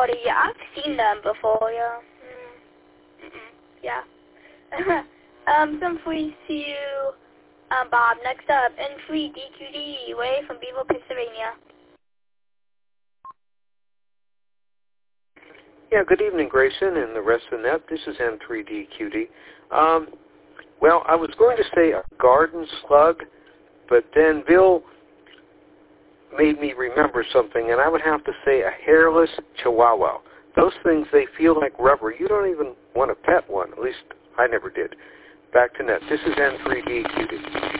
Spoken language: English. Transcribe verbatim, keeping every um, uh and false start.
Audi. Yeah, I've seen them before, yeah. Mm. Mm-mm. Yeah. um, some free see you, um, Bob. Next up, N three D Q D, way from Beaver, Pennsylvania. Yeah, good evening, Grayson, and the rest of the net. This is N three D Q D. Um, well, I was going to say a garden slug, but then Bill made me remember something, and I would have to say a hairless chihuahua. Those things, they feel like rubber. You don't even want to pet one. At least I never did. Back to net. This is N three D Q D.